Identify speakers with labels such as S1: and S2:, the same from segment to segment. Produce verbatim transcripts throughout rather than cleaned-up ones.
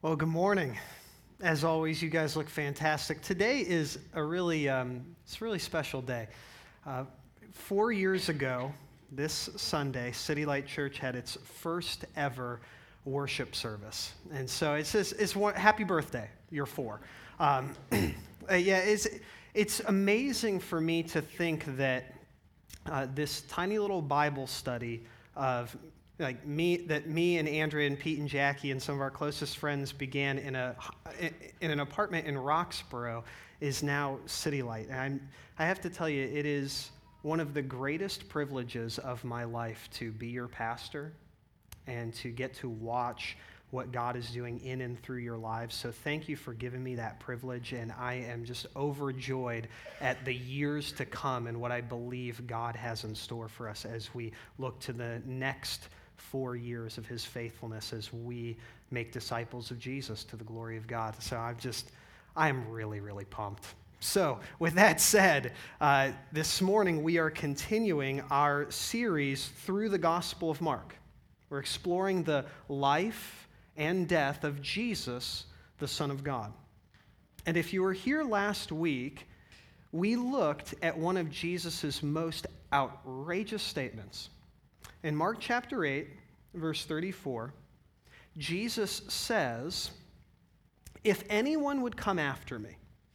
S1: Well, good morning. As always, you guys look fantastic. Today is a really, um, it's a really special day. Uh, four years ago, this Sunday, City Light Church had its first ever worship service, and so it's just, it's one, happy birthday. You're four. Um, uh, yeah, it's it's amazing for me to think that uh, this tiny little Bible study of like me, that me and Andrea and Pete and Jackie and some of our closest friends began in a in an apartment in Roxborough is now City Light. And I'm, I have to tell you, it is one of the greatest privileges of my life to be your pastor and to get to watch what God is doing in and through your lives. So thank you for giving me that privilege, and I am just overjoyed at the years to come and what I believe God has in store for us as we look to the next four years of his faithfulness as we make disciples of Jesus to the glory of God. So I'm just, I'm really, really pumped. So with that said, uh, this morning we are continuing our series through the Gospel of Mark. We're exploring the life and death of Jesus, the Son of God. And if you were here last week, we looked at one of Jesus' most outrageous statements. In Mark chapter eight, verse thirty-four, Jesus says, "If anyone would come after me,"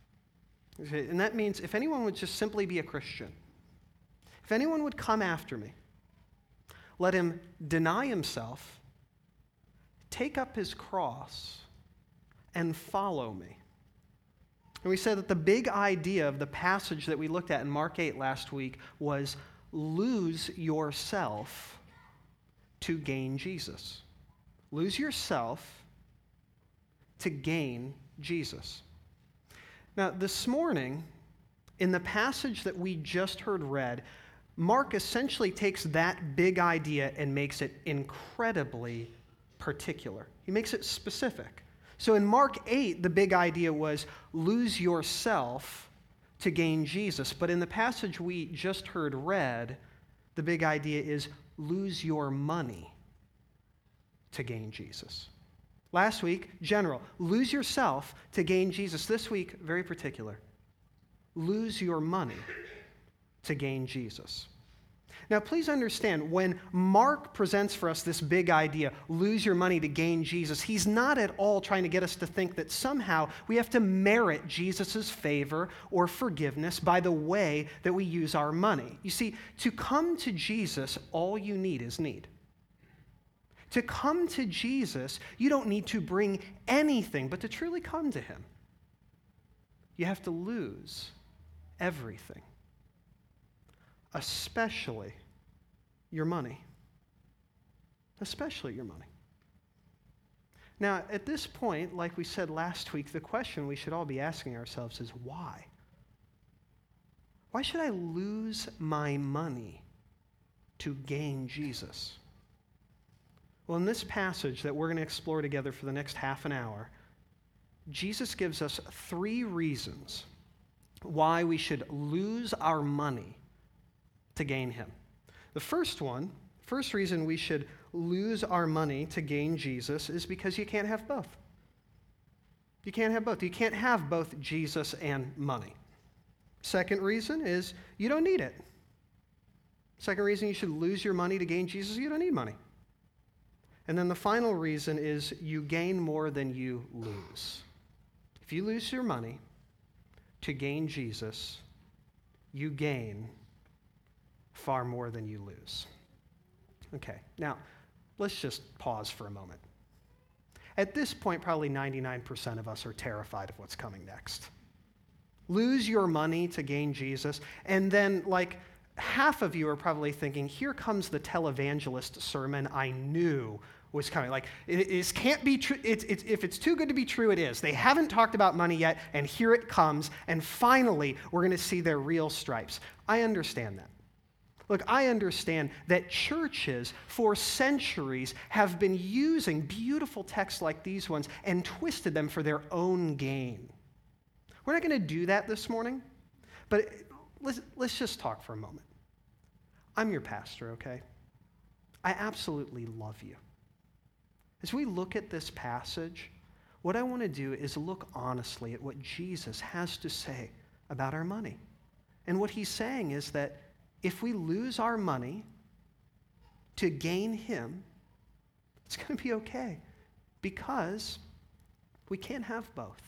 S1: and that means if anyone would just simply be a Christian, if anyone would come after me, let him deny himself, take up his cross, and follow me. And we said that the big idea of the passage that we looked at in Mark eight last week was lose yourself to gain Jesus. Lose yourself to gain Jesus. Now, this morning, in the passage that we just heard read, Mark essentially takes that big idea and makes it incredibly particular. He makes it specific. So in Mark eight, the big idea was lose yourself to gain Jesus. But in the passage we just heard read, the big idea is lose your money to gain Jesus. Last week, general, lose yourself to gain Jesus. This week, very particular, lose your money to gain Jesus. Now, please understand, when Mark presents for us this big idea, lose your money to gain Jesus, he's not at all trying to get us to think that somehow we have to merit Jesus' favor or forgiveness by the way that we use our money. You see, to come to Jesus, all you need is need. To come to Jesus, you don't need to bring anything, but to truly come to him, you have to lose everything. Especially your money. Especially your money. Now, at this point, like we said last week, the question we should all be asking ourselves is why? Why should I lose my money to gain Jesus? Well, in this passage that we're going to explore together for the next half an hour, Jesus gives us three reasons why we should lose our money to gain him. The first one, first reason we should lose our money to gain Jesus is because you can't have both. You can't have both. You can't have both Jesus and money. Second reason is you don't need it. Second reason you should lose your money to gain Jesus, you don't need money. And then the final reason is you gain more than you lose. If you lose your money to gain Jesus, you gain far more than you lose. Okay, now let's just pause for a moment. At this point, probably ninety-nine percent of us are terrified of what's coming next. Lose your money to gain Jesus, and then like half of you are probably thinking, here comes the televangelist sermon I knew was coming. Like, it, it can't be true. It's, it's, if it's too good to be true, it is. They haven't talked about money yet, and here it comes, and finally, we're going to see their real stripes. I understand that. Look, I understand that churches for centuries have been using beautiful texts like these ones and twisted them for their own gain. We're not going to do that this morning, but let's, let's just talk for a moment. I'm your pastor, okay? I absolutely love you. As we look at this passage, what I want to do is look honestly at what Jesus has to say about our money. And what he's saying is that if we lose our money to gain him, it's going to be okay because we can't have both.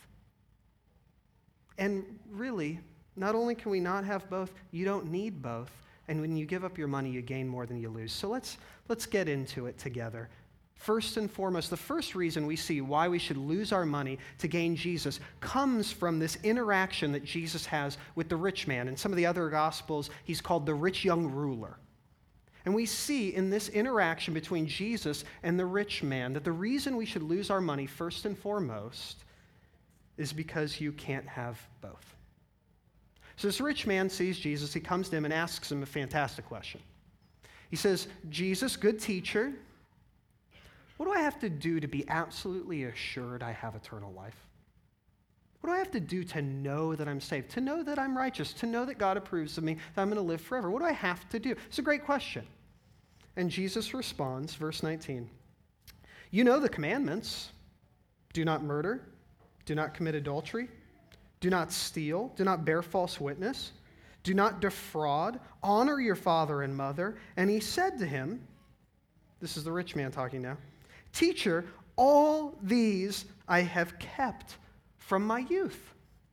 S1: And really, not only can we not have both, you don't need both. And when you give up your money, you gain more than you lose. So let's let's get into it together. First and foremost, the first reason we see why we should lose our money to gain Jesus comes from this interaction that Jesus has with the rich man. In some of the other Gospels, he's called the rich young ruler. And we see in this interaction between Jesus and the rich man that the reason we should lose our money, first and foremost, is because you can't have both. So this rich man sees Jesus. He comes to him and asks him a fantastic question. He says, "Jesus, good teacher, what do I have to do to be absolutely assured I have eternal life? What do I have to do to know that I'm saved, to know that I'm righteous, to know that God approves of me, that I'm going to live forever? What do I have to do?" It's a great question. And Jesus responds, verse nineteen, "You know the commandments. Do not murder, do not commit adultery, do not steal, do not bear false witness, do not defraud, honor your father and mother." And he said to him, this is the rich man talking now, "Teacher, all these I have kept from my youth."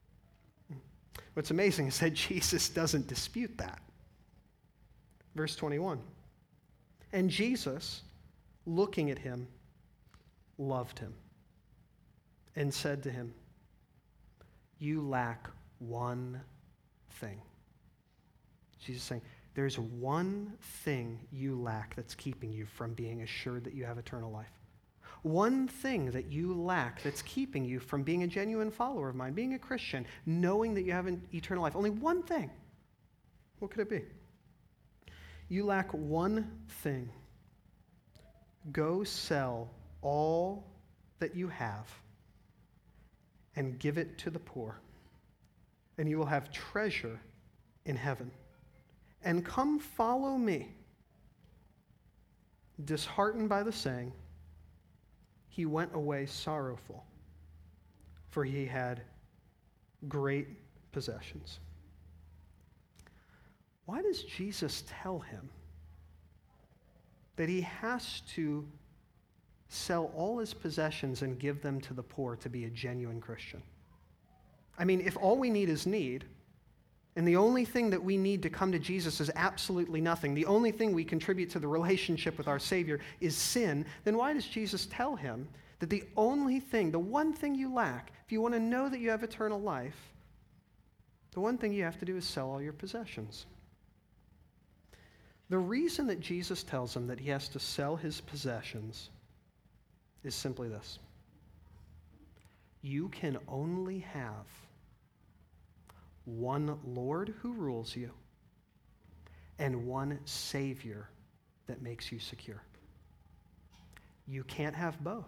S1: What's amazing is that Jesus doesn't dispute that. Verse twenty-one, "And Jesus, looking at him, loved him and said to him, 'You lack one thing.'" Jesus is saying, there's one thing you lack that's keeping you from being assured that you have eternal life. One thing that you lack that's keeping you from being a genuine follower of mine, being a Christian, knowing that you have an eternal life. Only one thing. What could it be? You lack one thing. Go sell all that you have and give it to the poor, and you will have treasure in heaven. And come follow me. Disheartened by the saying, he went away sorrowful, for he had great possessions. Why does Jesus tell him that he has to sell all his possessions and give them to the poor to be a genuine Christian? I mean, if all we need is need, and the only thing that we need to come to Jesus is absolutely nothing, the only thing we contribute to the relationship with our Savior is sin, then why does Jesus tell him that the only thing, the one thing you lack, if you want to know that you have eternal life, the one thing you have to do is sell all your possessions? The reason that Jesus tells him that he has to sell his possessions is simply this: you can only have one Lord who rules you and one Savior that makes you secure. You can't have both.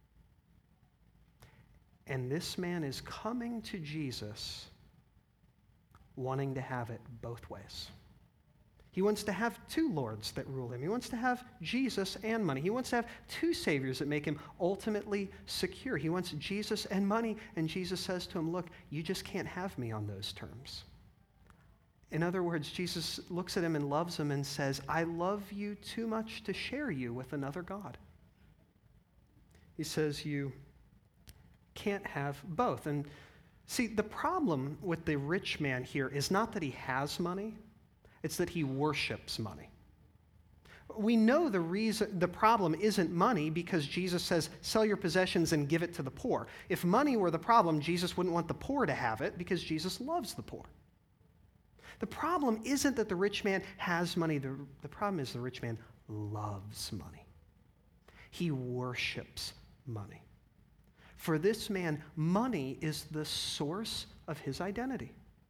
S1: And this man is coming to Jesus wanting to have it both ways. He wants to have two lords that rule him. He wants to have Jesus and money. He wants to have two saviors that make him ultimately secure. He wants Jesus and money, and Jesus says to him, look, you just can't have me on those terms. In other words, Jesus looks at him and loves him and says, I love you too much to share you with another God. He says you can't have both. And see, the problem with the rich man here is not that he has money, it's that he worships money. We know the reason, the problem isn't money because Jesus says, sell your possessions and give it to the poor. If money were the problem, Jesus wouldn't want the poor to have it because Jesus loves the poor. The problem isn't that the rich man has money. The, the problem is the rich man loves money. He worships money. For this man, money is the source of his identity.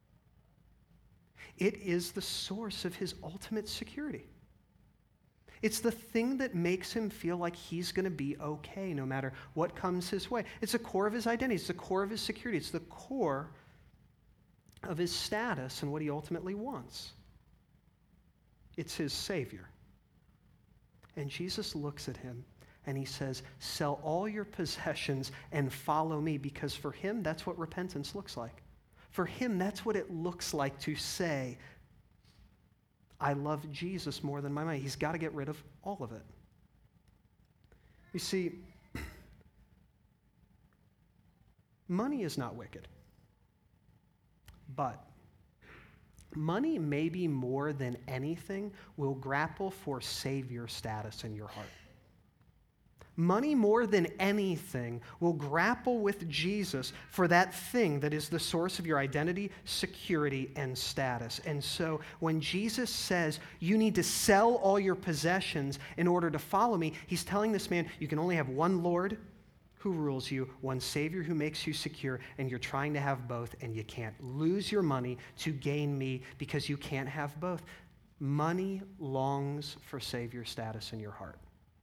S1: It is the source of his ultimate security. It's the thing that makes him feel like he's going to be okay no matter what comes his way. It's the core of his identity. It's the core of his security. It's the core of his status and what he ultimately wants. It's his Savior. And Jesus looks at him And he says, sell all your possessions and follow me, because for him, that's what repentance looks like. For him, that's what it looks like to say, I love Jesus more than my money. He's got to get rid of all of it. You see, money is not wicked, but money, maybe more than anything, will grapple for savior status in your heart. Money, more than anything, will grapple with Jesus for that thing that is the source of your identity, security, and status. And so when Jesus says you need to sell all your possessions in order to follow me, he's telling this man, you can only have one Lord who rules you, one Savior who makes you secure, and you're trying to have both, and you can't. Lose your money to gain me, because you can't have both. Money longs for Savior status in your heart.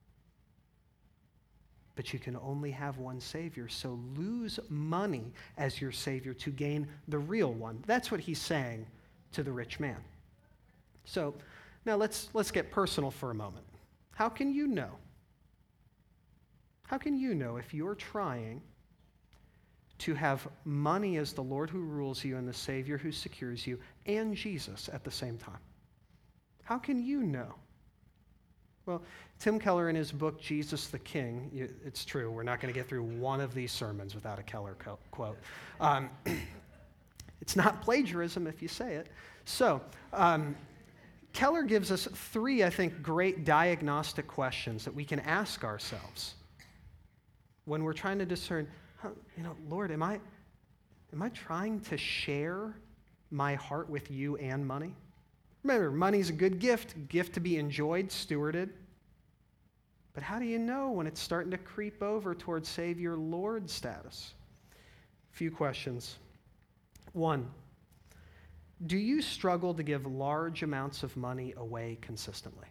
S1: But you can only have one Savior, so lose money as your Savior to gain the real one. That's what he's saying to the rich man. So now let's, let's get personal for a moment. How can you know? How can you know if you're trying to have money as the Lord who rules you and the Savior who secures you and Jesus at the same time? How can you know? Well, Tim Keller, in his book, Jesus the King, it's true, we're not going to get through one of these sermons without a Keller co- quote. Um, it's not plagiarism if you say it. So, um, Keller gives us three, I think, great diagnostic questions that we can ask ourselves when we're trying to discern, huh, you know, Lord, am I, am I trying to share my heart with you and money? Remember, money's a good gift, gift to be enjoyed, stewarded. But how do you know when it's starting to creep over towards Savior Lord status? A few questions. One, do you struggle to give large amounts of money away consistently?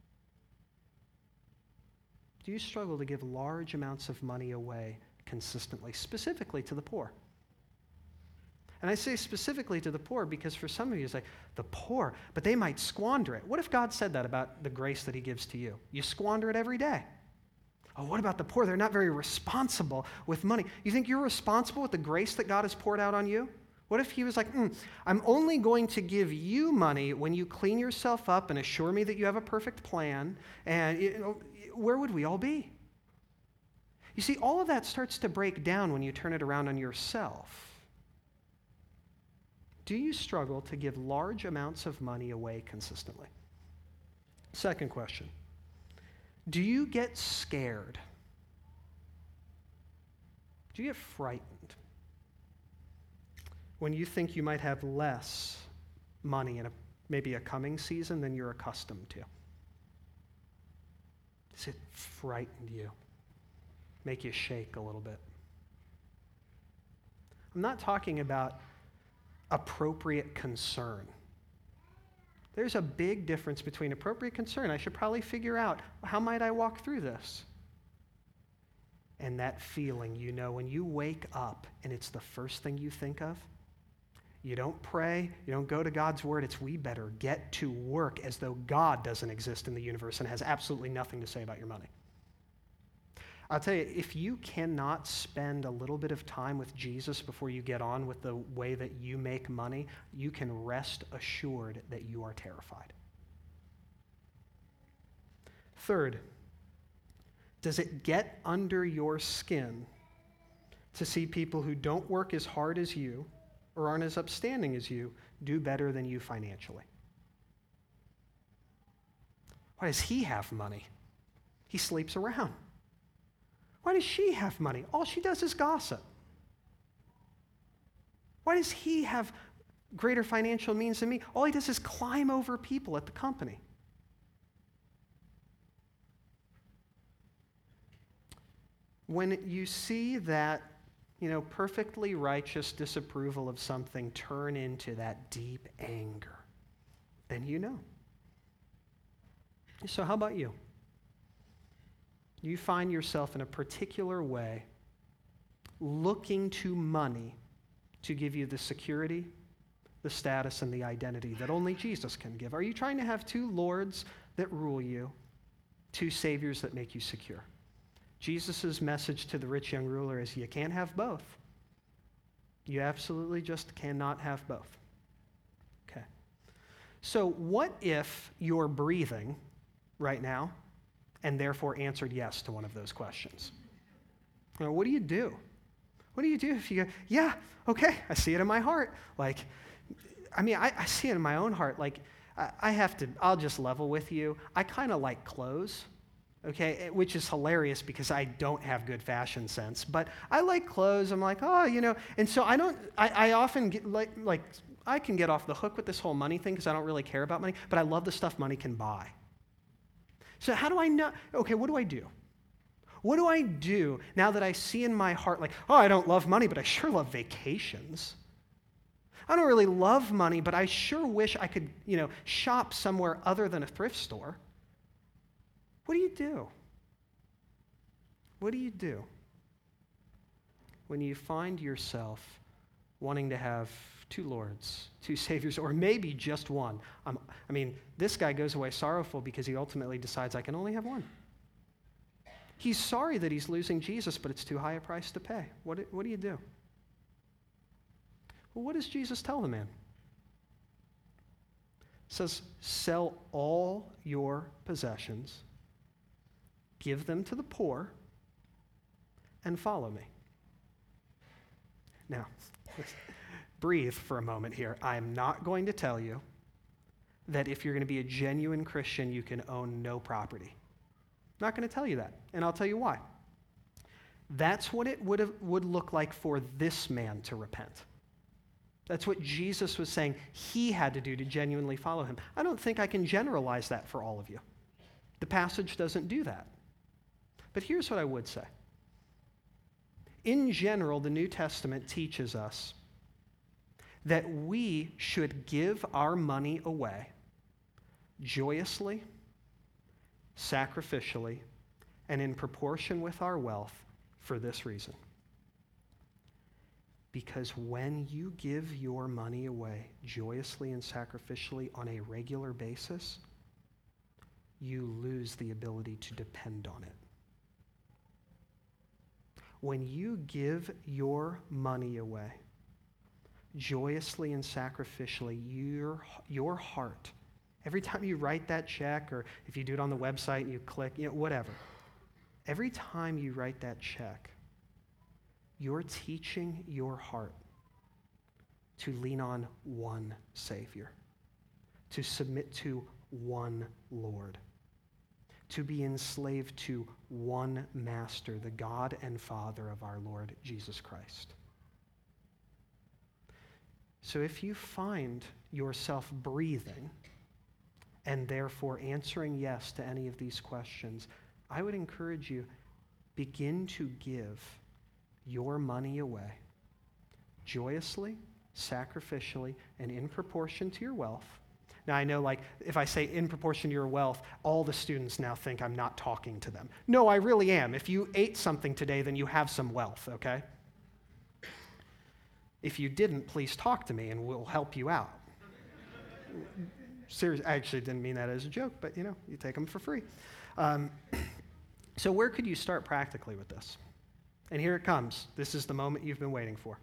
S1: Do you struggle to give large amounts of money away consistently, specifically to the poor? And I say specifically to the poor because for some of you, it's like, the poor, but they might squander it. What if God said that about the grace that he gives to you? You squander it every day. Oh, what about the poor? They're not very responsible with money. You think you're responsible with the grace that God has poured out on you? What if he was like, mm, I'm only going to give you money when you clean yourself up and assure me that you have a perfect plan, and you know, where would we all be? You see, all of that starts to break down when you turn it around on yourself. Do you struggle to give large amounts of money away consistently? Second question. Do you get scared? Do you get frightened when you think you might have less money in a, maybe a coming season than you're accustomed to? Does it frighten you? Make you shake a little bit? I'm not talking about appropriate concern. There's a big difference between appropriate concern. I should probably figure out, how might I walk through this? And that feeling, you know, when you wake up and it's the first thing you think of, you don't pray, you don't go to God's word, it's we better get to work as though God doesn't exist in the universe and has absolutely nothing to say about your money. I'll tell you, if you cannot spend a little bit of time with Jesus before you get on with the way that you make money, you can rest assured that you are terrified. Third, does it get under your skin to see people who don't work as hard as you or aren't as upstanding as you do better than you financially? Why does he have money? He sleeps around. Why does she have money? All she does is gossip. Why does he have greater financial means than me? All he does is climb over people at the company. When you see that, you know, perfectly righteous disapproval of something turn into that deep anger, then you know. So how about you? You find yourself in a particular way looking to money to give you the security, the status, and the identity that only Jesus can give. Are you trying to have two lords that rule you, two saviors that make you secure? Jesus' message to the rich young ruler is you can't have both. You absolutely just cannot have both. Okay. So what if you're breathing right now and therefore answered yes to one of those questions? You know, what do you do? What do you do if you go, yeah, okay, I see it in my heart. Like, I mean, I, I see it in my own heart. Like, I, I have to, I'll just level with you. I kind of like clothes. Okay, which is hilarious because I don't have good fashion sense, but I like clothes. I'm like, oh, you know, and so I don't, I, I often get like, like, I can get off the hook with this whole money thing because I don't really care about money, but I love the stuff money can buy. So how do I know, okay, what do I do? What do I do now that I see in my heart, like, oh, I don't love money, but I sure love vacations. I don't really love money, but I sure wish I could, you know, shop somewhere other than a thrift store. What do you do? What do you do when you find yourself wanting to have two lords, two saviors, or maybe just one? Um, I mean, this guy goes away sorrowful because he ultimately decides I can only have one. He's sorry that he's losing Jesus, but it's too high a price to pay. What do, what do you do? Well, what does Jesus tell the man? It says, sell all your possessions, give them to the poor, and follow me. Now, breathe for a moment here. I'm not going to tell you that if you're going to be a genuine Christian, you can own no property. I'm not going to tell you that, and I'll tell you why. That's what it would have, would look like for this man to repent. That's what Jesus was saying he had to do to genuinely follow him. I don't think I can generalize that for all of you. The passage doesn't do that. But here's what I would say. In general, the New Testament teaches us that we should give our money away joyously, sacrificially, and in proportion with our wealth for this reason. Because when you give your money away joyously and sacrificially on a regular basis, you lose the ability to depend on it. When you give your money away joyously and sacrificially, your, your heart, every time you write that check, or if you do it on the website and you click, you know, whatever, every time you write that check, you're teaching your heart to lean on one Savior, to submit to one Lord, to be enslaved to one Master, the God and Father of our Lord Jesus Christ. So if you find yourself breathing and therefore answering yes to any of these questions, I would encourage you, begin to give your money away joyously, sacrificially, and in proportion to your wealth. Now, I know, like, if I say in proportion to your wealth, all the students now think I'm not talking to them. No, I really am. If you ate something today, then you have some wealth, okay? If you didn't, please talk to me and we'll help you out. Seriously, I actually didn't mean that as a joke, but, you know, you take them for free. Um, so where could you start practically with this? And here it comes. This is the moment you've been waiting for.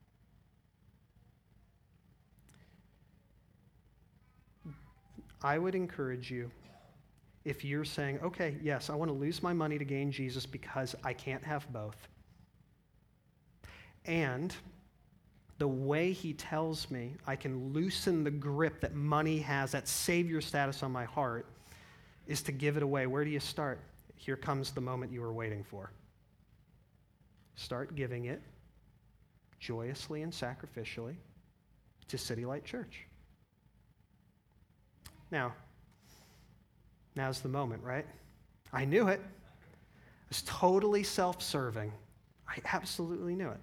S1: I would encourage you, if you're saying, okay, yes, I want to lose my money to gain Jesus because I can't have both. And the way he tells me I can loosen the grip that money has, that savior status on my heart, is to give it away. Where do you start? Here comes the moment you were waiting for. Start giving it joyously and sacrificially to City Light Church. Now, now's the moment, right? I knew it. It was totally self-serving. I absolutely knew it.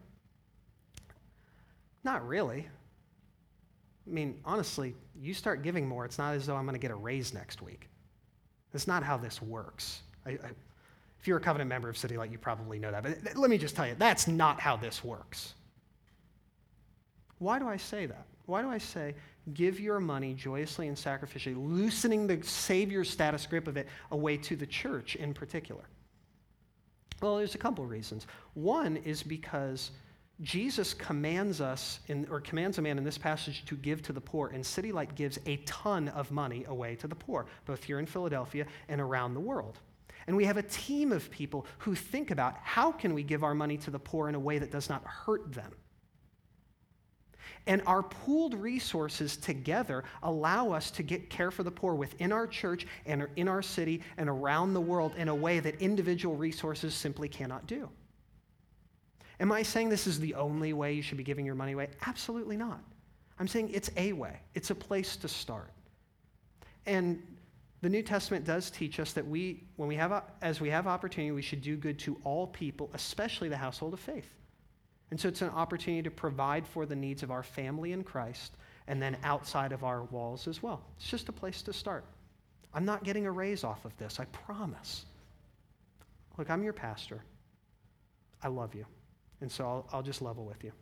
S1: Not really. I mean, honestly, you start giving more, it's not as though I'm going to get a raise next week. That's not how this works. I, I, if you're a covenant member of City Light, you probably know that. But let me just tell you, that's not how this works. Why do I say that? Why do I say, give your money joyously and sacrificially, loosening the Savior status grip of it away to the church in particular? Well, there's a couple reasons. One is because Jesus commands us, in, or commands a man in this passage to give to the poor, and City Light gives a ton of money away to the poor, both here in Philadelphia and around the world. And we have a team of people who think about how can we give our money to the poor in a way that does not hurt them. And our pooled resources together allow us to get care for the poor within our church and in our city and around the world in a way that individual resources simply cannot do. Am I saying this is the only way you should be giving your money away? Absolutely not. I'm saying it's a way. It's a place to start. And the New Testament does teach us that we, when we have, as we have opportunity, we should do good to all people, especially the household of faith. And so it's an opportunity to provide for the needs of our family in Christ and then outside of our walls as well. It's just a place to start. I'm not getting a raise off of this, I promise. Look, I'm your pastor. I love you. And so I'll, I'll just level with you.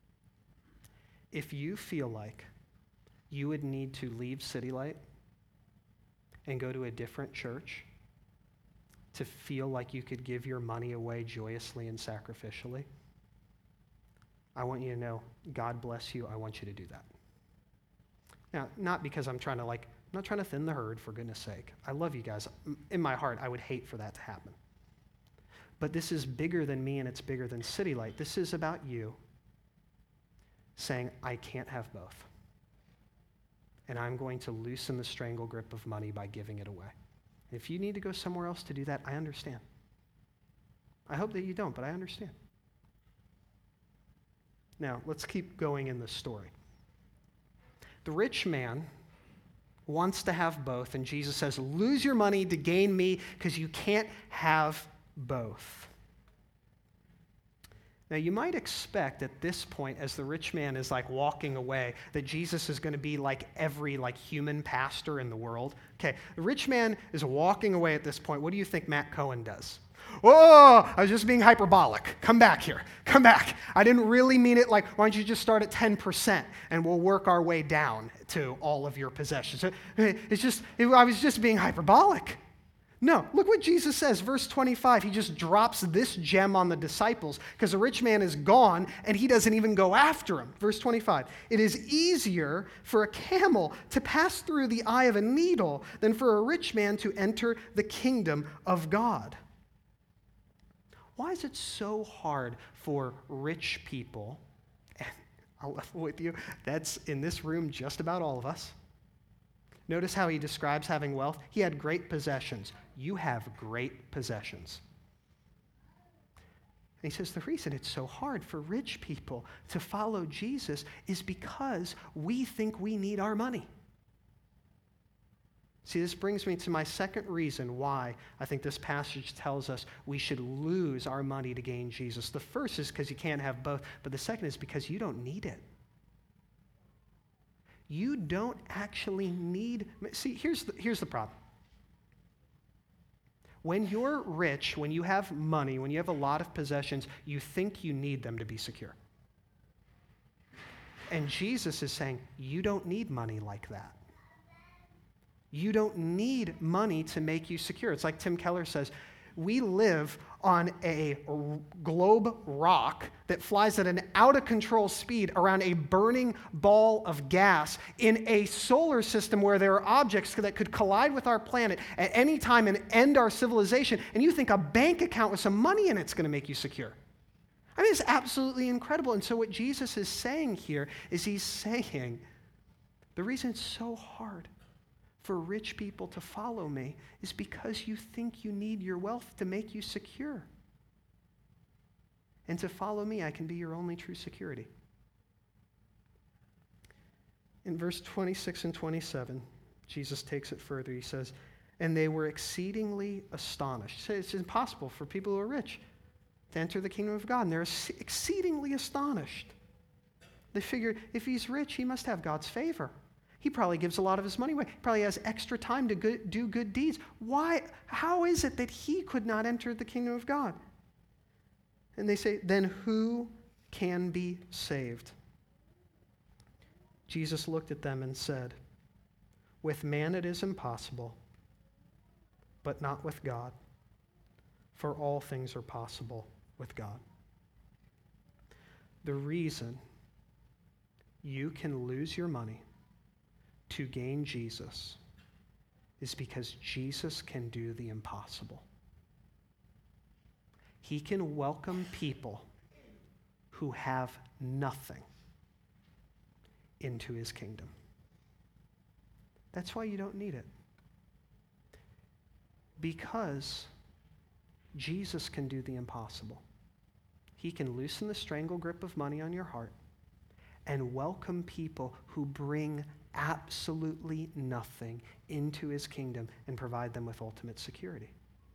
S1: If you feel like you would need to leave City Light and go to a different church to feel like you could give your money away joyously and sacrificially, I want you to know, God bless you, I want you to do that. Now, not because I'm trying to like, I'm not trying to thin the herd, for goodness sake. I love you guys. In my heart, I would hate for that to happen. But this is bigger than me and it's bigger than City Light. This is about you saying, I can't have both. And I'm going to loosen the strangle grip of money by giving it away. If you need to go somewhere else to do that, I understand. I hope that you don't, but I understand. Now, let's keep going in the story. The rich man wants to have both, and Jesus says, lose your money to gain me because you can't have both. Now, you might expect at this point, as the rich man is like walking away, that Jesus is going to be like every like human pastor in the world. Okay, the rich man is walking away at this point. What do you think Matt Cohen does? Oh, I was just being hyperbolic. Come back here. Come back. I didn't really mean it like, why don't you just start at ten percent and we'll work our way down to all of your possessions. It's just, it, I was just being hyperbolic. No, look what Jesus says, verse twenty-five. He just drops this gem on the disciples because the rich man is gone and he doesn't even go after him. Verse twenty-five, it is easier for a camel to pass through the eye of a needle than for a rich man to enter the kingdom of God. Why is it so hard for rich people, and I'll level with you, that's in this room just about all of us. Notice how he describes having wealth. He had great possessions. You have great possessions. And he says the reason it's so hard for rich people to follow Jesus is because we think we need our money. See, this brings me to my second reason why I think this passage tells us we should lose our money to gain Jesus. The first is because you can't have both, but the second is because you don't need it. You don't actually need, see, here's the, here's the problem. When you're rich, when you have money, when you have a lot of possessions, you think you need them to be secure. And Jesus is saying, you don't need money like that. You don't need money to make you secure. It's like Tim Keller says, we live on a globe rock that flies at an out-of-control speed around a burning ball of gas in a solar system where there are objects that could collide with our planet at any time and end our civilization, and you think a bank account with some money in it's going to make you secure. I mean, it's absolutely incredible. And so what Jesus is saying here is he's saying the reason it's so hard for rich people to follow me is because you think you need your wealth to make you secure. And to follow me, I can be your only true security. In verse twenty-six and twenty-seven, Jesus takes it further. He says, and they were exceedingly astonished. So it's impossible for people who are rich to enter the kingdom of God, and they're exceedingly astonished. They figured if he's rich, he must have God's favor. He probably gives a lot of his money away. He probably has extra time to good, do good deeds. Why? How is it that he could not enter the kingdom of God? And they say, then who can be saved? Jesus looked at them and said, with man it is impossible, but not with God. for all things are possible with God. The reason you can lose your money to gain Jesus is because Jesus can do the impossible. He can welcome people who have nothing into his kingdom. That's why you don't need it. Because Jesus can do the impossible. He can loosen the strangle grip of money on your heart and welcome people who bring absolutely nothing into his kingdom and provide them with ultimate security.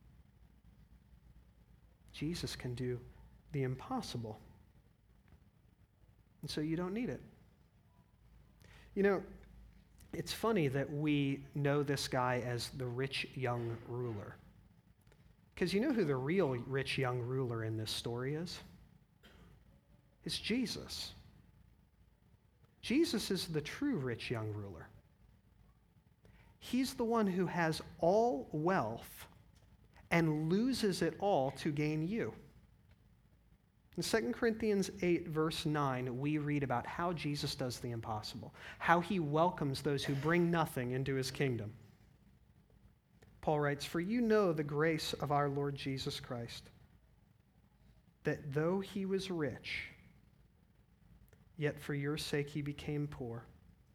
S1: Jesus can do the impossible. And so you don't need it. You know, it's funny that we know this guy as the rich young ruler. Because you know who the real rich young ruler in this story is? It's Jesus. Jesus is the true rich young ruler. He's the one who has all wealth and loses it all to gain you. In Second Corinthians eight, verse nine, we read about how Jesus does the impossible, how he welcomes those who bring nothing into his kingdom. Paul writes, "For you know the grace of our Lord Jesus Christ, that though he was rich, yet for your sake he became poor,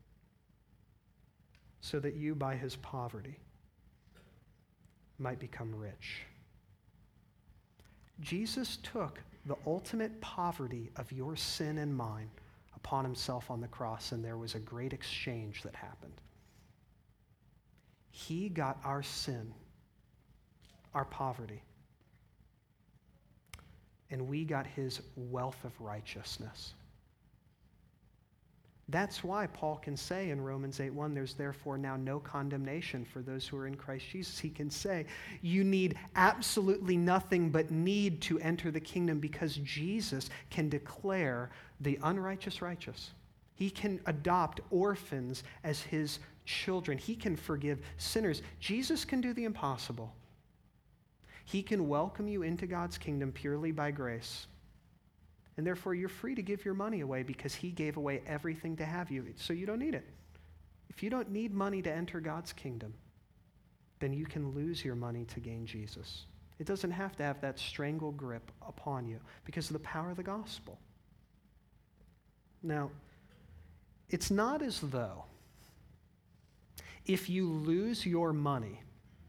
S1: so that you by his poverty might become rich." Jesus took the ultimate poverty of your sin and mine upon himself on the cross, and there was a great exchange that happened. He got our sin, our poverty, and we got his wealth of righteousness. That's why Paul can say in Romans eight one, there's therefore now no condemnation for those who are in Christ Jesus. He can say, you need absolutely nothing but need to enter the kingdom because Jesus can declare the unrighteous righteous. He can adopt orphans as his children. He can forgive sinners. Jesus can do the impossible. He can welcome you into God's kingdom purely by grace. And therefore, you're free to give your money away because he gave away everything to have you, so you don't need it. If you don't need money to enter God's kingdom, then you can lose your money to gain Jesus. It doesn't have to have that strangle grip upon you because of the power of the gospel. Now, it's not as though if you lose your money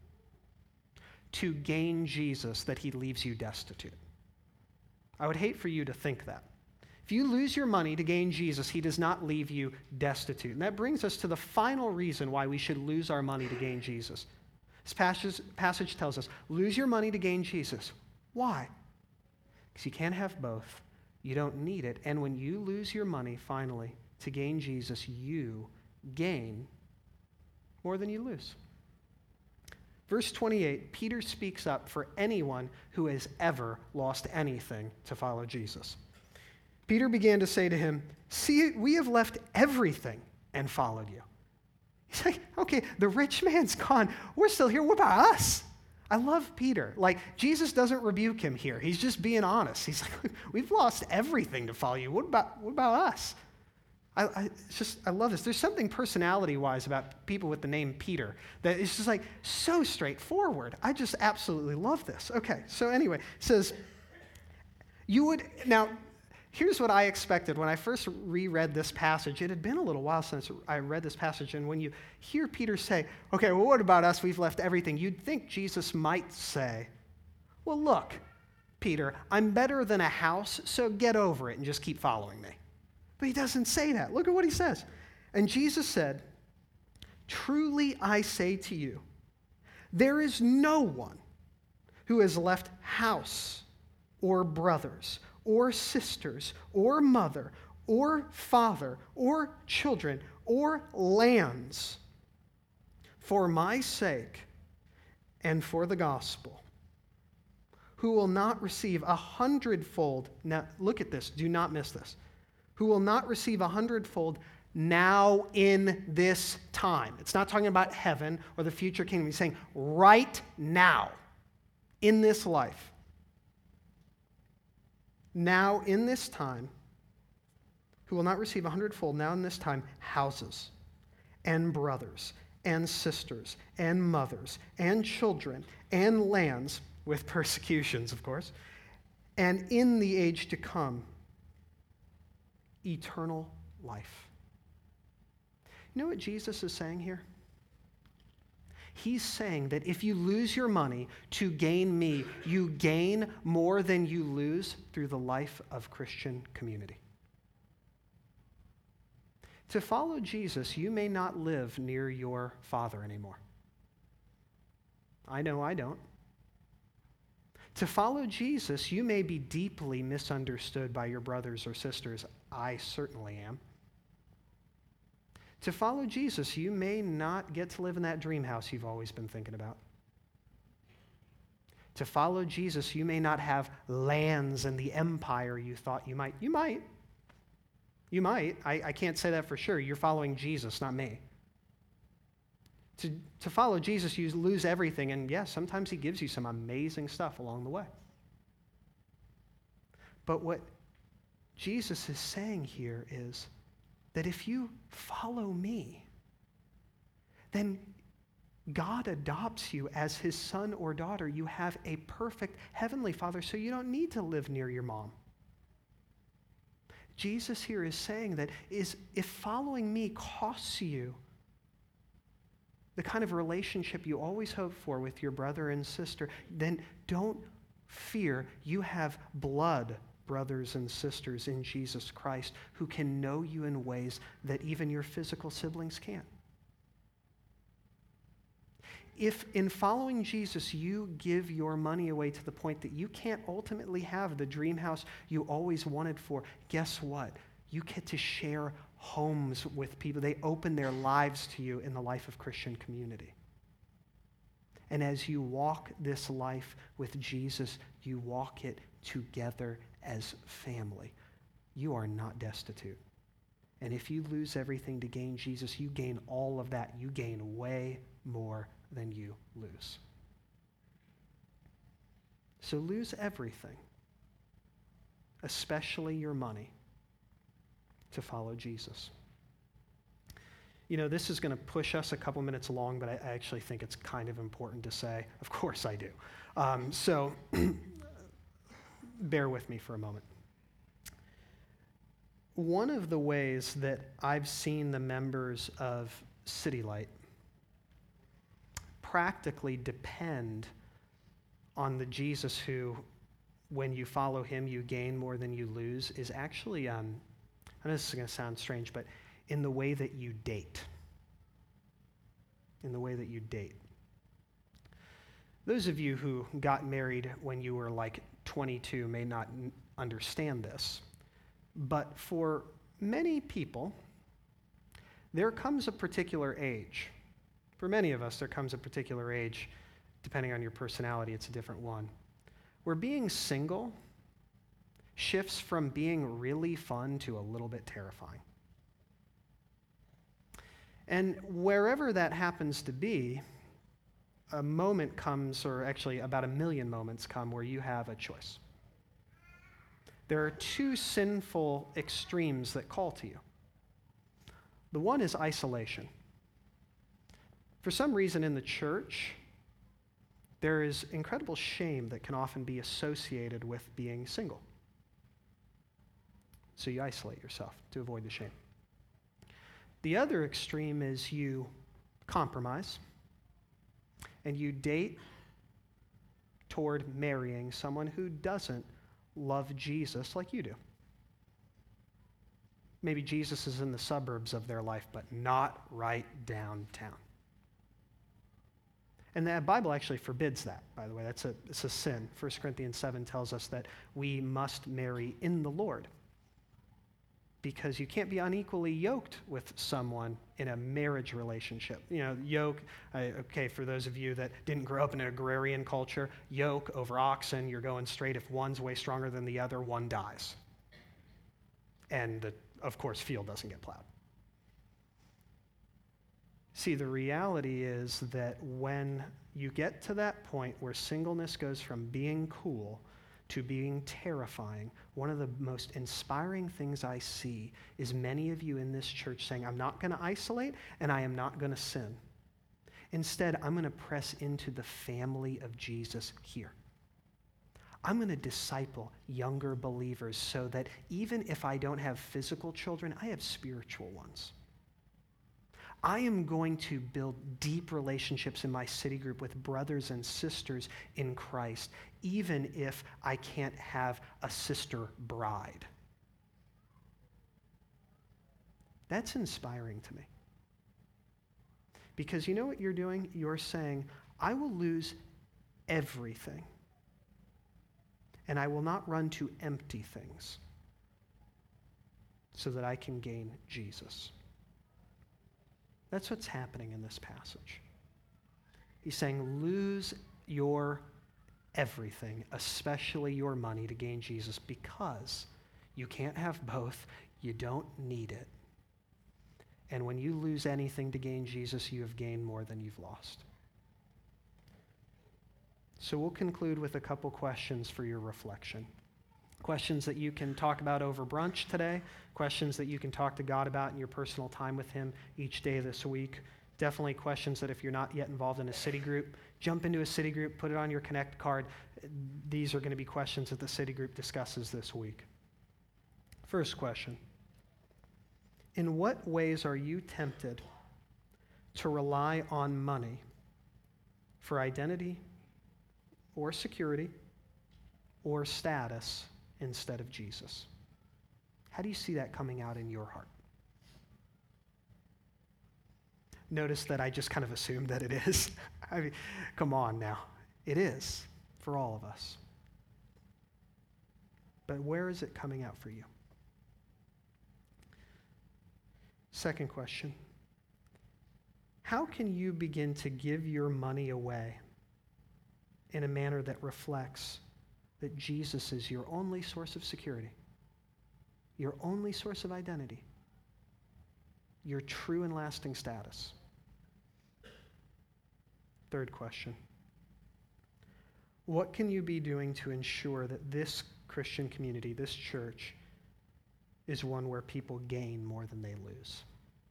S1: to gain Jesus that he leaves you destitute. I would hate for you to think that. If you lose your money to gain Jesus, he does not leave you destitute. And that brings us to the final reason why we should lose our money to gain Jesus. This passage, passage tells us, lose your money to gain Jesus. Why? Because you can't have both. You don't need it. And when you lose your money, finally, to gain Jesus, you gain more than you lose. Verse twenty-eight, Peter speaks up for anyone who has ever lost anything to follow Jesus. Peter began to say to him, see, we have left everything and followed you. He's like, okay, the rich man's gone. We're still here. What about us? I love Peter. Like, Jesus doesn't rebuke him here. He's just being honest. He's like, we've lost everything to follow you. What about, what about us? I, I it's just I love this. There's something personality-wise about people with the name Peter that is just like so straightforward. I just absolutely love this. Okay, so anyway, it says, you would, now, here's what I expected when I first reread this passage. It had been a little while since I read this passage, and when you hear Peter say, okay, well, what about us? We've left everything. You'd think Jesus might say, well, look, Peter, I'm better than a house, so get over it and just keep following me. But he doesn't say that. Look at what he says. And Jesus said, truly I say to you, there is no one who has left house or brothers or sisters or mother or father or children or lands for my sake and for the gospel, who will not receive a hundredfold. Now, look at this. Do not miss this. Who will not receive a hundredfold now in this time. It's not talking about heaven or the future kingdom. He's saying right now, in this life, now in this time, who will not receive a hundredfold now in this time, houses and brothers and sisters and mothers and children and lands, with persecutions, of course, and in the age to come, eternal life. You know what Jesus is saying here? He's saying that if you lose your money to gain me, you gain more than you lose through the life of Christian community. To follow Jesus, you may not live near your Father anymore. I know I don't. To follow Jesus, you may be deeply misunderstood by your brothers or sisters. I certainly am. To follow Jesus, you may not get to live in that dream house you've always been thinking about. To follow Jesus, you may not have lands and the empire you thought you might. You might. You might. I, I can't say that for sure. You're following Jesus, not me. To, to follow Jesus, you lose everything, and yes, sometimes he gives you some amazing stuff along the way. But what Jesus is saying here is that if you follow me, then God adopts you as his son or daughter. You have a perfect heavenly Father, so you don't need to live near your mom. Jesus here is saying that is if following me costs you the kind of relationship you always hope for with your brother and sister, then don't fear. You have blood brothers and sisters in Jesus Christ who can know you in ways that even your physical siblings can't. If in following Jesus you give your money away to the point that you can't ultimately have the dream house you always wanted for, guess what? You get to share homes with people. They open their lives to you in the life of Christian community. And as you walk this life with Jesus, you walk it together as family. You are not destitute. And if you lose everything to gain Jesus, you gain all of that. You gain way more than you lose. So lose everything, especially your money, to follow Jesus. You know, this is going to push us a couple minutes along, but I actually think it's kind of important to say. Of course I do. Um, so bear with me for a moment. One of the ways that I've seen the members of City Light practically depend on the Jesus who, when you follow him, you gain more than you lose, is actually, um, I know this is going to sound strange, but in the way that you date. In the way that you date. Those of you who got married when you were like twenty-two may not n- understand this, but for many people, there comes a particular age. For many of us, there comes a particular age, depending on your personality, it's a different one, where being single shifts from being really fun to a little bit terrifying. And wherever that happens to be, a moment comes, or actually about a million moments come, where you have a choice. There are two sinful extremes that call to you. The one is isolation. For some reason in the church, there is incredible shame that can often be associated with being single. So you isolate yourself to avoid the shame. The other extreme is you compromise and you date toward marrying someone who doesn't love Jesus like you do. Maybe Jesus is in the suburbs of their life, but not right downtown. And the Bible actually forbids that, by the way. That's a, it's a sin. First Corinthians seven tells us that we must marry in the Lord, because you can't be unequally yoked with someone in a marriage relationship. You know, yoke, I, okay, for those of you that didn't grow up in an agrarian culture, yoke over oxen, you're going straight. If one's way stronger than the other, one dies. And, the, of course, field doesn't get plowed. See, the reality is that when you get to that point where singleness goes from being cool to being terrifying, one of the most inspiring things I see is many of you in this church saying, I'm not going to isolate and I am not going to sin. Instead, I'm going to press into the family of Jesus here. I'm going to disciple younger believers so that even if I don't have physical children, I have spiritual ones. I am going to build deep relationships in my city group with brothers and sisters in Christ, even if I can't have a sister bride. That's inspiring to me. Because you know what you're doing? You're saying, I will lose everything, and I will not run to empty things so that I can gain Jesus. That's what's happening in this passage. He's saying, lose your everything, especially your money, to gain Jesus, because you can't have both. You don't need it. And when you lose anything to gain Jesus, you have gained more than you've lost. So we'll conclude with a couple questions for your reflection. Questions that you can talk about over brunch today, questions that you can talk to God about in your personal time with him each day this week. Definitely questions that if you're not yet involved in a city group, jump into a city group, put it on your Connect card. These are going to be questions that the city group discusses this week. First question. In what ways are you tempted to rely on money for identity or security or status instead of Jesus? How do you see that coming out in your heart? Notice that I just kind of assumed that it is. I mean, come on now. It is for all of us. But where is it coming out for you? Second question. How can you begin to give your money away in a manner that reflects that Jesus is your only source of security, your only source of identity, your true and lasting status? Third question. What can you be doing to ensure that this Christian community, this church, is one where people gain more than they lose?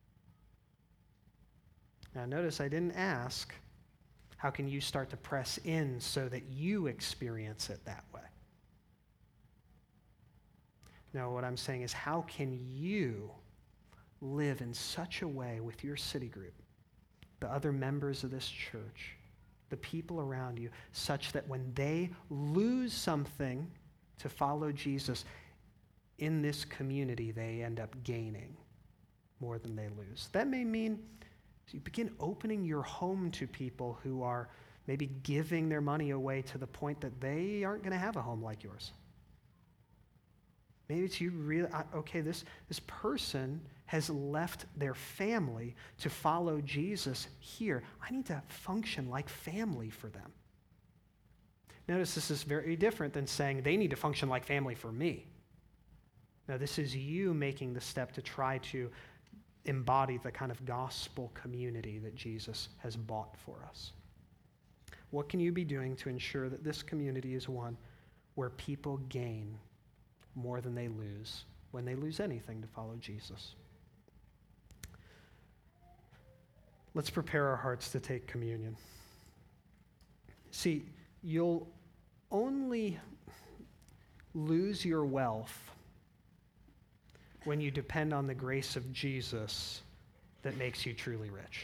S1: Now notice I didn't ask, how can you start to press in so that you experience it that way? No, what I'm saying is, how can you live in such a way with your city group, the other members of this church, the people around you, such that when they lose something to follow Jesus in this community, they end up gaining more than they lose? That may mean you begin opening your home to people who are maybe giving their money away to the point that they aren't going to have a home like yours. Maybe it's you really, okay, this, this person has left their family to follow Jesus here. I need to function like family for them. Notice this is very different than saying they need to function like family for me. Now, this is you making the step to try to embody the kind of gospel community that Jesus has bought for us. What can you be doing to ensure that this community is one where people gain more than they lose when they lose anything to follow Jesus? Let's prepare our hearts to take communion. See, you'll only lose your wealth when you depend on the grace of Jesus that makes you truly rich.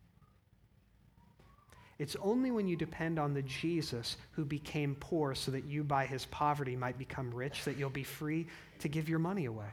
S1: It's only when you depend on the Jesus who became poor so that you by his poverty might become rich that you'll be free to give your money away.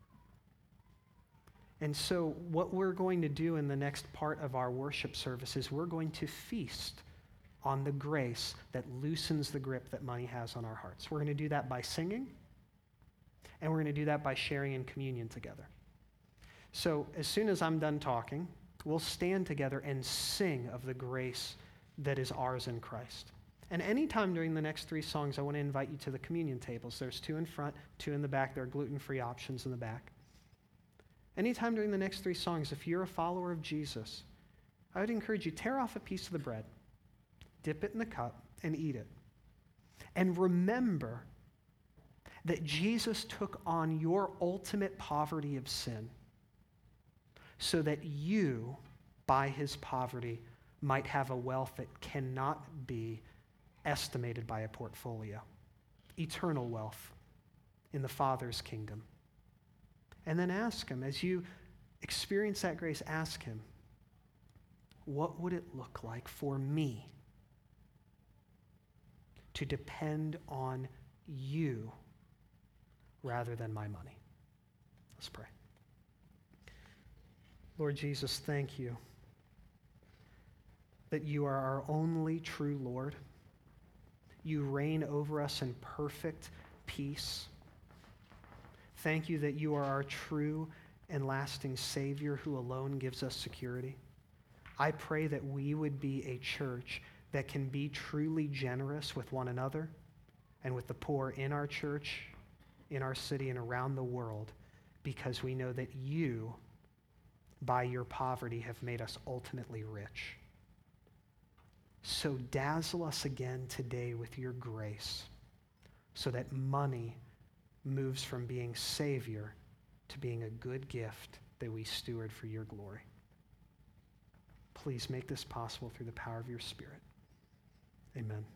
S1: And so what we're going to do in the next part of our worship service is we're going to feast on the grace that loosens the grip that money has on our hearts. We're going to do that by singing, and we're going to do that by sharing in communion together. So as soon as I'm done talking, we'll stand together and sing of the grace that is ours in Christ. And anytime during the next three songs, I want to invite you to the communion tables. There's two in front, two in the back. There are gluten-free options in the back. Anytime during the next three songs, if you're a follower of Jesus, I would encourage you, tear off a piece of the bread, dip it in the cup, and eat it. And remember that Jesus took on your ultimate poverty of sin so that you, by his poverty, might have a wealth that cannot be estimated by a portfolio. Eternal wealth in the Father's kingdom. And then ask him, as you experience that grace, ask him, what would it look like for me to depend on you rather than my money? Let's pray. Lord Jesus, thank you that you are our only true Lord. You reign over us in perfect peace. Thank you that you are our true and lasting Savior who alone gives us security. I pray that we would be a church that can be truly generous with one another and with the poor in our church, in our city, and around the world, because we know that you, by your poverty, have made us ultimately rich. So dazzle us again today with your grace so that money moves from being Savior to being a good gift that we steward for your glory. Please make this possible through the power of your Spirit. Amen.